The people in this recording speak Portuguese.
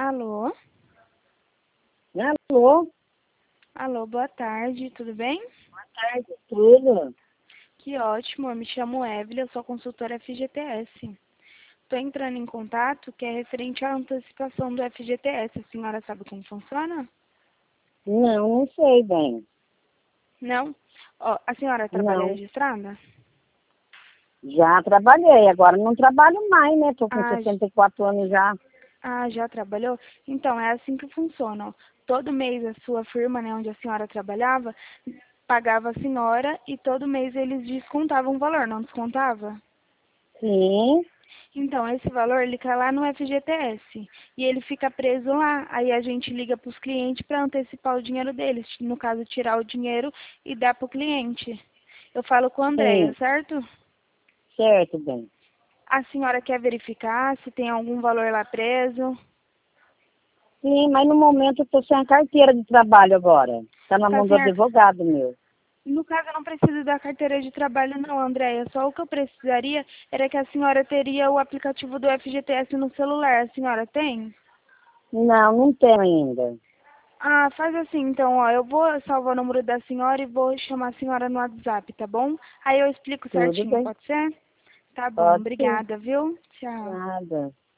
Alô? Alô? Alô, boa tarde, tudo bem? Boa tarde, tudo? Que ótimo, eu me chamo Evelyn, eu sou consultora FGTS. Estou entrando em contato que é referente à antecipação do FGTS. A senhora sabe como funciona? Não sei bem. Não? Ó, a senhora trabalha Não. registrada? Já trabalhei, agora não trabalho mais, né? Tô com Ah, 64 anos já. já trabalhou? Então, é assim que funciona. Ó. Todo mês a sua firma, né, onde a senhora trabalhava, pagava a senhora e todo mês eles descontavam o valor, não descontava? Sim, Então, esse valor, ele cai lá no FGTS e ele fica preso lá. Aí a gente liga para os clientes para antecipar o dinheiro deles, no caso, tirar o dinheiro e dar para o cliente. Eu falo com a Andréia, sim. certo? Certo, bem. A senhora quer verificar se tem algum valor lá preso? Sim, mas no momento eu tô sem a carteira de trabalho agora. Tá na Tá mão do certo? advogado meu. No caso, eu não preciso da carteira de trabalho, não, Andréia. Só o que eu precisaria era que a senhora teria o aplicativo do FGTS no celular. A senhora tem? Não tenho ainda. Ah, faz assim, então, ó, eu vou salvar o número da senhora e vou chamar a senhora no WhatsApp, tá bom? Aí eu explico Tudo certinho, bem. pode ser? Tá bom, Pode ser. obrigada, viu? Tchau. Nada.